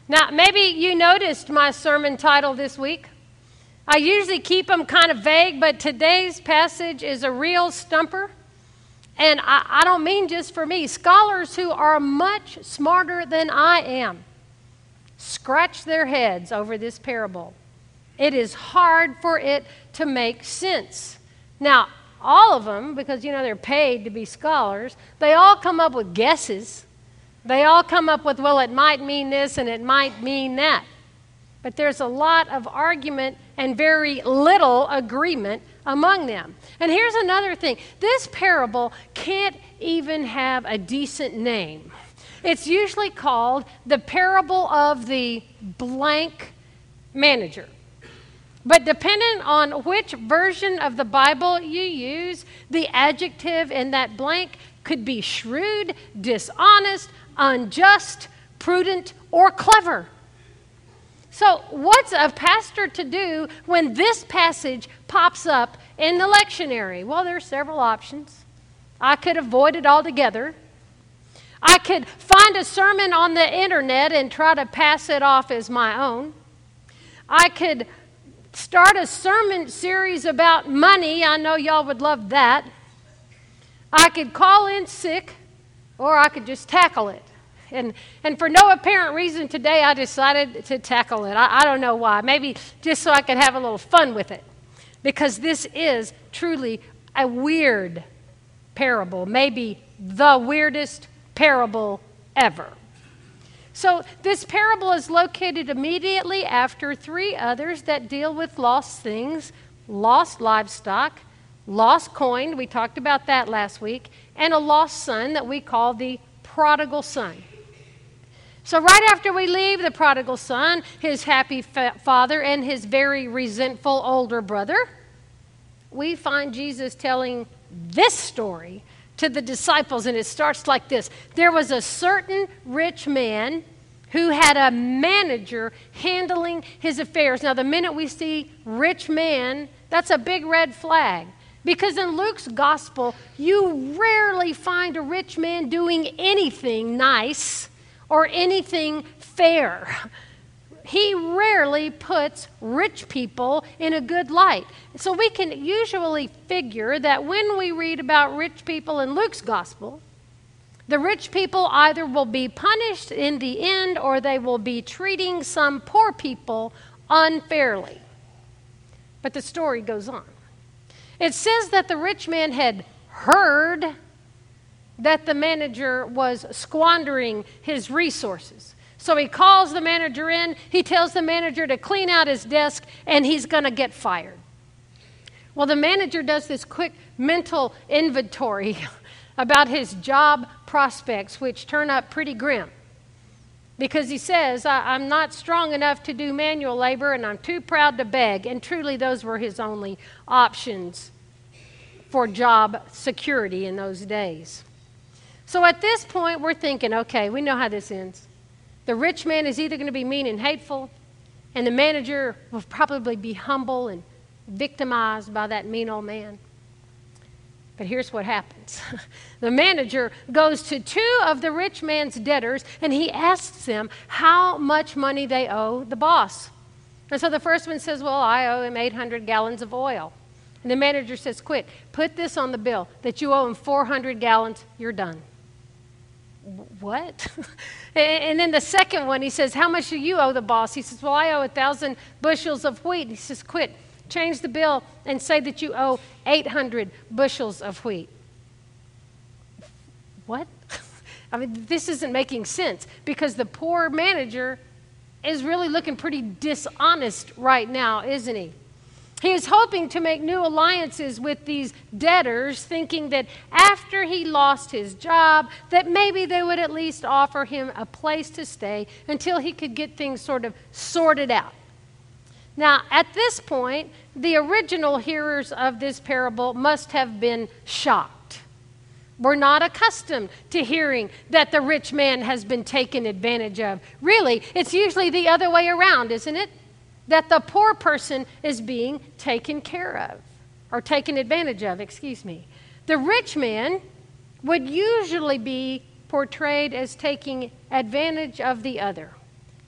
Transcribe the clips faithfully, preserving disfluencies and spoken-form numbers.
Now, maybe you noticed my sermon title this week. I usually keep them kind of vague, but today's passage is a real stumper. And I, I don't mean just for me. Scholars who are much smarter than I am scratch their heads over this parable. It is hard for it to make sense. Now, all of them, because, you know, they're paid to be scholars, they all come up with guesses. They all come up with, well, it might mean this and it might mean that. But there's a lot of argument and very little agreement among them. And here's another thing. This parable can't even have a decent name. It's usually called the parable of the blank manager. But depending on which version of the Bible you use, the adjective in that blank could be shrewd, dishonest, unjust, prudent, or clever. So what's a pastor to do when this passage pops up in the lectionary? Well, there are several options. I could avoid it altogether. I could find a sermon on the internet and try to pass it off as my own. I could start a sermon series about money. I know y'all would love that. I could call in sick, or I could just tackle it. And and for no apparent reason today, I decided to tackle it. I, I don't know why. Maybe just so I could have a little fun with it. Because this is truly a weird parable. Maybe the weirdest parable ever. So this parable is located immediately after three others that deal with lost things, lost livestock, lost coin, we talked about that last week, and a lost son that we call the prodigal son. So right after we leave the prodigal son, his happy fa- father, and his very resentful older brother, we find Jesus telling this story to the disciples, and it starts like this. There was a certain rich man who had a manager handling his affairs. Now, the minute we see rich man, that's a big red flag. Because in Luke's gospel, you rarely find a rich man doing anything nice or anything fair. He rarely puts rich people in a good light. So we can usually figure that when we read about rich people in Luke's gospel, the rich people either will be punished in the end or they will be treating some poor people unfairly. But the story goes on. It says that the rich man had heard that the manager was squandering his resources. So he calls the manager in, he tells the manager to clean out his desk, and he's going to get fired. Well, the manager does this quick mental inventory about his job prospects, which turn up pretty grim. Because he says, I- I'm not strong enough to do manual labor, and I'm too proud to beg. And truly, those were his only options for job security in those days. So at this point, we're thinking, okay, we know how this ends. The rich man is either going to be mean and hateful, and the manager will probably be humble and victimized by that mean old man. But here's what happens. The manager goes to two of the rich man's debtors, and he asks them how much money they owe the boss. And so the first one says, well, I owe him eight hundred gallons of oil. And the manager says, quick, put this on the bill, that you owe him four hundred gallons, you're done. What? And then the second one, he says, how much do you owe the boss? He says, well, I owe a thousand bushels of wheat. He says, quit, change the bill and say that you owe eight hundred bushels of wheat. What? I mean, this isn't making sense because the poor manager is really looking pretty dishonest right now, isn't he? He is hoping to make new alliances with these debtors, thinking that after he lost his job, that maybe they would at least offer him a place to stay until he could get things sort of sorted out. Now, at this point, the original hearers of this parable must have been shocked. We're not accustomed to hearing that the rich man has been taken advantage of. Really, it's usually the other way around, isn't it? That the poor person is being taken care of, or taken advantage of, excuse me. The rich man would usually be portrayed as taking advantage of the other.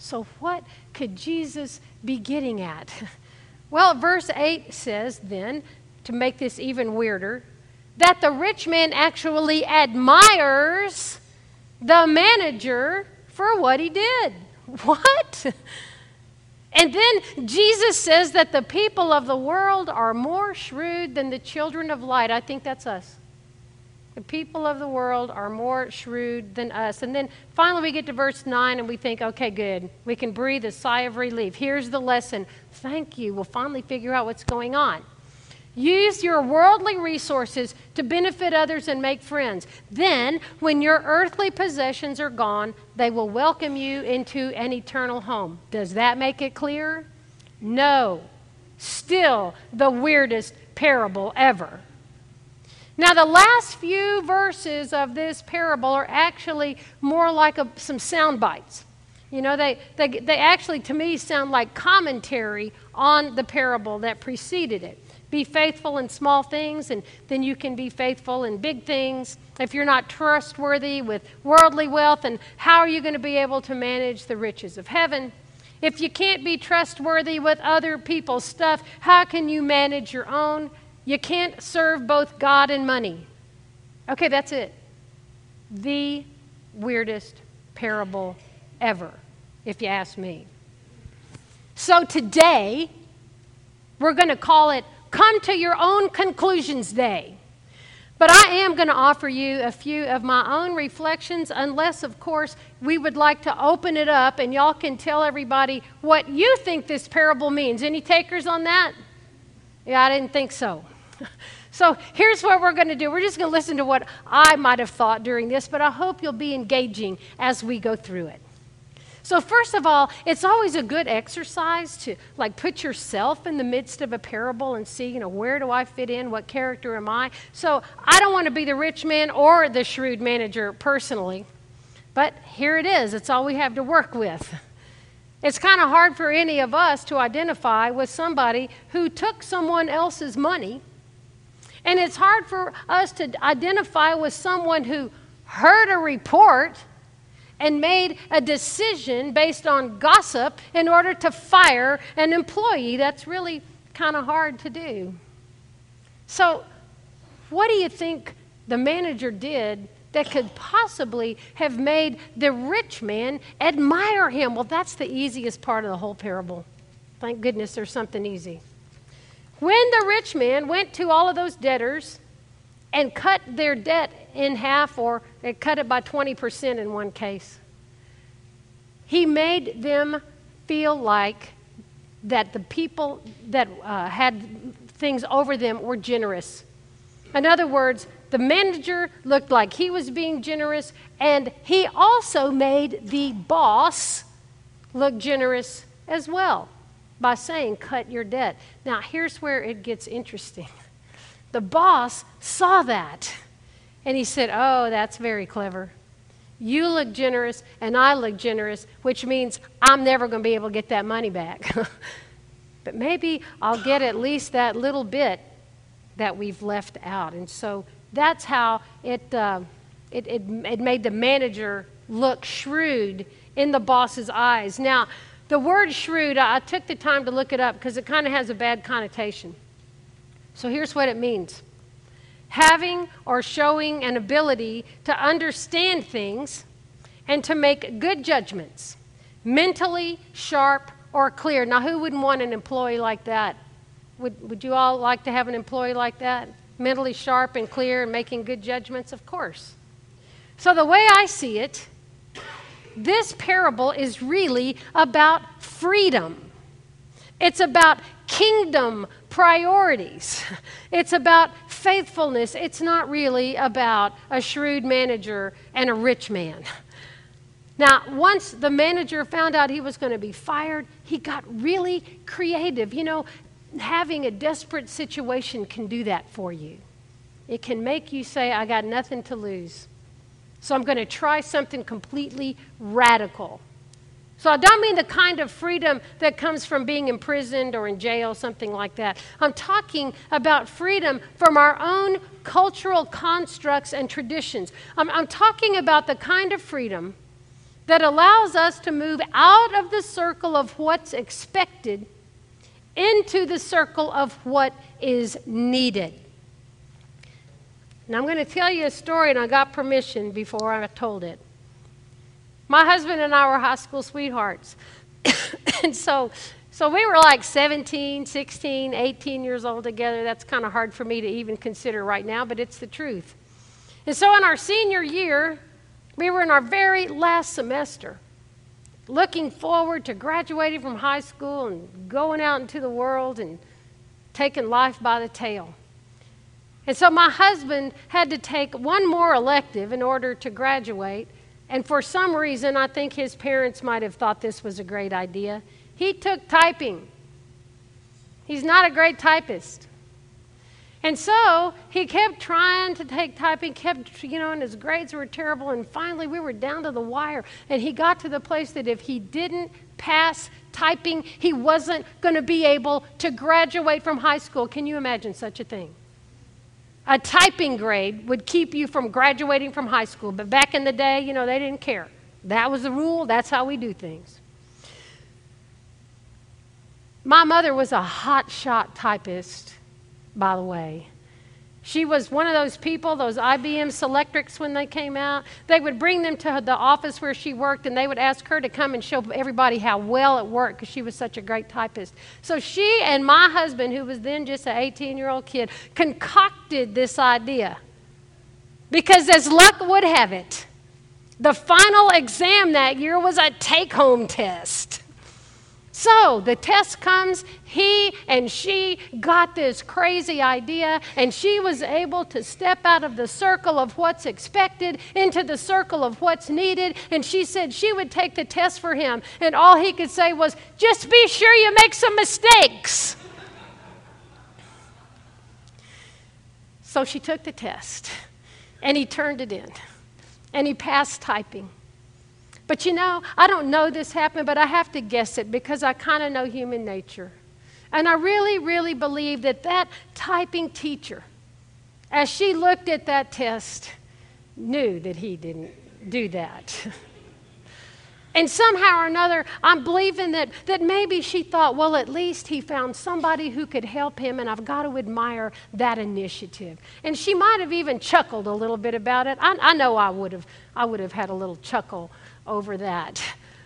So what could Jesus be getting at? Well, verse eight says then, to make this even weirder, that the rich man actually admires the manager for what he did. What? And then Jesus says that the people of the world are more shrewd than the children of light. I think that's us. The people of the world are more shrewd than us. And then finally we get to verse nine and we think, okay, good. We can breathe a sigh of relief. Here's the lesson. Thank you. We'll finally figure out what's going on. Use your worldly resources to benefit others and make friends. Then, when your earthly possessions are gone, they will welcome you into an eternal home. Does that make it clear? No. Still the weirdest parable ever. Now, the last few verses of this parable are actually more like a, some sound bites. You know, they, they, they actually, to me, sound like commentary on the parable that preceded it. Be faithful in small things, and then you can be faithful in big things. If you're not trustworthy with worldly wealth, and how are you going to be able to manage the riches of heaven? If you can't be trustworthy with other people's stuff, how can you manage your own? You can't serve both God and money. Okay, that's it. The weirdest parable ever, if you ask me. So today, we're going to call it Come to Your Own Conclusions Day. But I am going to offer you a few of my own reflections, unless, of course, we would like to open it up and y'all can tell everybody what you think this parable means. Any takers on that? Yeah, I didn't think so. So here's what we're going to do. We're just going to listen to what I might have thought during this, but I hope you'll be engaging as we go through it. So first of all, it's always a good exercise to like put yourself in the midst of a parable and see, you know, where do I fit in? What character am I? So I don't want to be the rich man or the shrewd manager personally, but here it is. It's all we have to work with. It's kind of hard for any of us to identify with somebody who took someone else's money, and it's hard for us to identify with someone who heard a report and made a decision based on gossip in order to fire an employee. That's really kind of hard to do. So what do you think the manager did that could possibly have made the rich man admire him? Well, that's the easiest part of the whole parable. Thank goodness there's something easy. When the rich man went to all of those debtors and cut their debt in half, or they cut it by twenty percent in one case, he made them feel like that the people that uh, had things over them were generous. In other words, the manager looked like he was being generous, and he also made the boss look generous as well by saying, cut your debt. Now, here's where it gets interesting. The boss saw that, and he said, oh, that's very clever. You look generous, and I look generous, which means I'm never going to be able to get that money back. But maybe I'll get at least that little bit that we've left out. And so that's how it, uh, it, it, it made the manager look shrewd in the boss's eyes. Now, the word shrewd, I, I took the time to look it up because it kind of has a bad connotation. So here's what it means. Having or showing an ability to understand things and to make good judgments, mentally sharp or clear. Now, who wouldn't want an employee like that? Would, would you all like to have an employee like that? Mentally sharp and clear and making good judgments? Of course. So the way I see it, this parable is really about freedom. It's about kingdom priorities. It's about faithfulness. It's not really about a shrewd manager and a rich man. Now, once the manager found out he was going to be fired, he got really creative. You know, having a desperate situation can do that for you. It can make you say, I got nothing to lose, so I'm going to try something completely radical. So I don't mean the kind of freedom that comes from being imprisoned or in jail, something like that. I'm talking about freedom from our own cultural constructs and traditions. I'm, I'm talking about the kind of freedom that allows us to move out of the circle of what's expected into the circle of what is needed. Now, I'm going to tell you a story, and I got permission before I told it. My husband and I were high school sweethearts. and so, so we were like seventeen, sixteen, eighteen years old together. That's kind of hard for me to even consider right now, but it's the truth. And so in our senior year, we were in our very last semester, looking forward to graduating from high school and going out into the world and taking life by the tail. And so my husband had to take one more elective in order to graduate. And for some reason, I think his parents might have thought this was a great idea. He took typing. He's not a great typist. And so he kept trying to take typing, kept, you know, and his grades were terrible. And finally, we were down to the wire. And he got to the place that if he didn't pass typing, he wasn't going to be able to graduate from high school. Can you imagine such a thing? A typing grade would keep you from graduating from high school. But back in the day, you know, they didn't care. That was the rule. That's how we do things. My mother was a hot-shot typist, by the way. She was one of those people, those I B M Selectrics when they came out. They would bring them to the office where she worked, and they would ask her to come and show everybody how well it worked because she was such a great typist. So she and my husband, who was then just an eighteen-year-old kid, concocted this idea. Because as luck would have it, the final exam that year was a take-home test. So the test comes, he and she got this crazy idea, and she was able to step out of the circle of what's expected into the circle of what's needed, and she said she would take the test for him, and all he could say was, just be sure you make some mistakes. So she took the test, and he turned it in, and he passed typing. But you know, I don't know this happened, but I have to guess it because I kind of know human nature. And I really, really believe that that typing teacher, as she looked at that test, knew that he didn't do that. And somehow or another, I'm believing that, that maybe she thought, well, at least he found somebody who could help him, and I've got to admire that initiative. And she might have even chuckled a little bit about it. I, I know I would have, I would have had a little chuckle over that.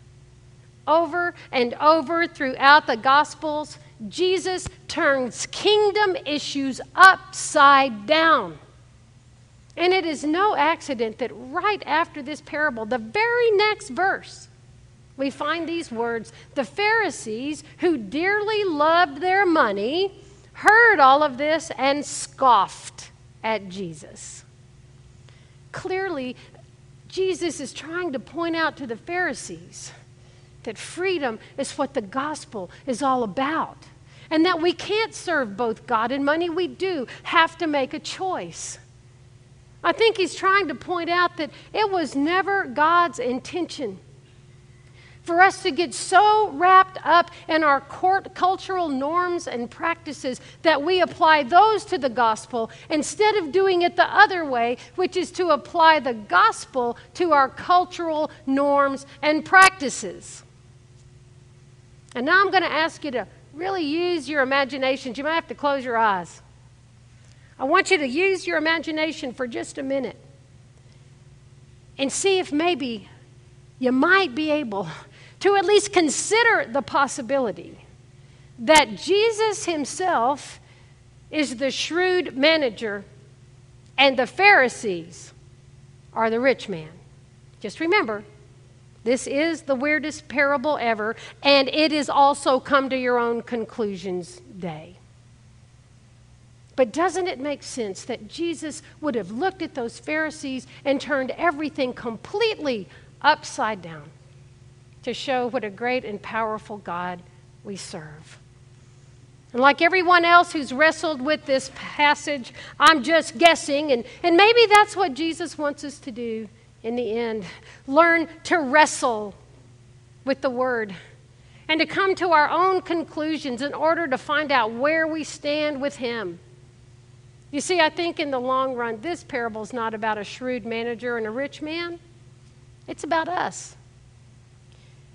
Over and over throughout the Gospels, Jesus turns kingdom issues upside down. And it is no accident that right after this parable, the very next verse, we find these words, the Pharisees, who dearly loved their money, heard all of this and scoffed at Jesus. Clearly, Jesus is trying to point out to the Pharisees that freedom is what the gospel is all about, and that we can't serve both God and money. We do have to make a choice. I think he's trying to point out that it was never God's intention for us to get so wrapped up in our court cultural norms and practices that we apply those to the gospel instead of doing it the other way, which is to apply the gospel to our cultural norms and practices. And now I'm going to ask you to really use your imaginations. You might have to close your eyes. I want you to use your imagination for just a minute and see if maybe you might be able to at least consider the possibility that Jesus himself is the shrewd manager and the Pharisees are the rich man. Just remember, this is the weirdest parable ever, and it is also come to your own conclusions day. But doesn't it make sense that Jesus would have looked at those Pharisees and turned everything completely upside down to show what a great and powerful God we serve? And like everyone else who's wrestled with this passage, I'm just guessing, and, and maybe that's what Jesus wants us to do in the end. Learn to wrestle with the Word and to come to our own conclusions in order to find out where we stand with Him. You see, I think in the long run, this parable is not about a shrewd manager and a rich man. It's about us.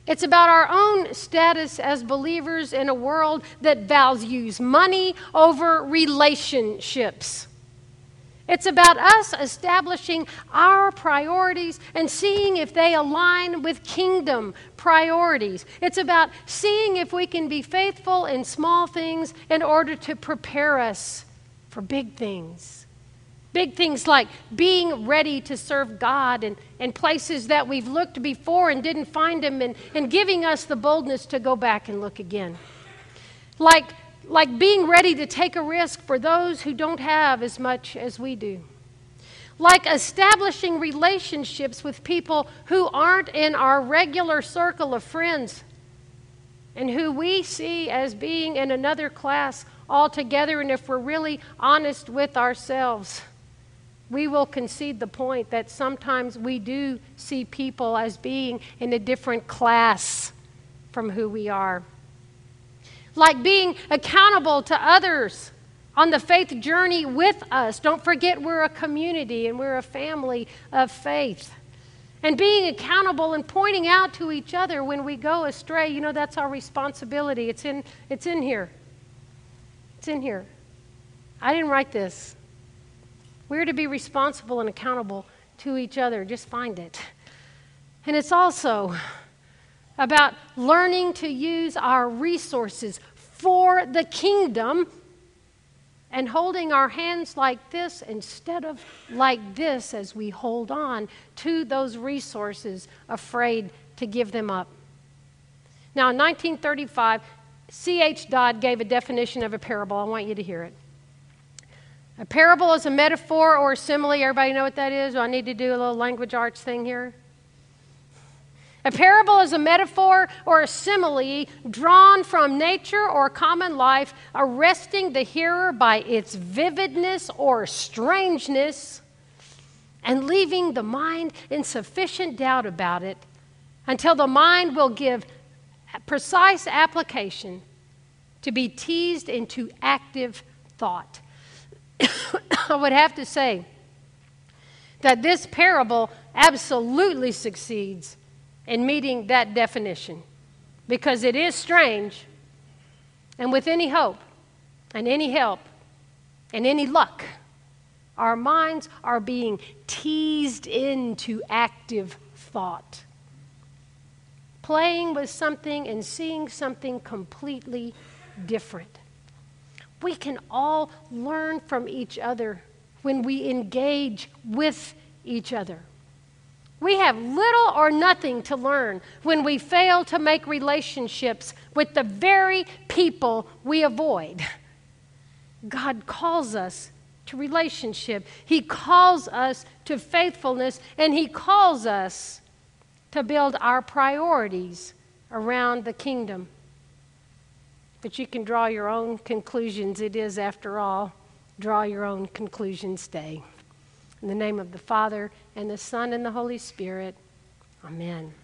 It's about our own status as believers in a world that values money over relationships. It's about us establishing our priorities and seeing if they align with kingdom priorities. It's about seeing if we can be faithful in small things in order to prepare us for big things. Big things like being ready to serve God in, in places that we've looked before and didn't find Him, and, and giving us the boldness to go back and look again. Like, like being ready to take a risk for those who don't have as much as we do. Like establishing relationships with people who aren't in our regular circle of friends and who we see as being in another class altogether. And if we're really honest with ourselves, we will concede the point that sometimes we do see people as being in a different class from who we are. Like being accountable to others on the faith journey with us. Don't forget, we're a community and we're a family of faith. And being accountable and pointing out to each other when we go astray. You know, that's our responsibility. It's in, it's in here. It's in here. I didn't write this. We're to be responsible and accountable to each other. Just find it. And it's also about learning to use our resources for the kingdom and holding our hands like this instead of like this as we hold on to those resources, afraid to give them up. Now, in nineteen thirty-five, C H Dodd gave a definition of a parable. I want you to hear it. A parable is a metaphor or a simile. Everybody know what that is? Do I need to do a little language arts thing here? A parable is a metaphor or a simile drawn from nature or common life, arresting the hearer by its vividness or strangeness and leaving the mind in sufficient doubt about it until the mind will give precise application to be teased into active thought. I would have to say that this parable absolutely succeeds in meeting that definition, because it is strange, and with any hope and any help and any luck, our minds are being teased into active thought, playing with something and seeing something completely different. We can all learn from each other when we engage with each other. We have little or nothing to learn when we fail to make relationships with the very people we avoid. God calls us to relationship. He calls us to faithfulness, and He calls us to build our priorities around the kingdom. But you can draw your own conclusions. It is, after all, draw your own conclusions day. In the name of the Father, and the Son, and the Holy Spirit, amen.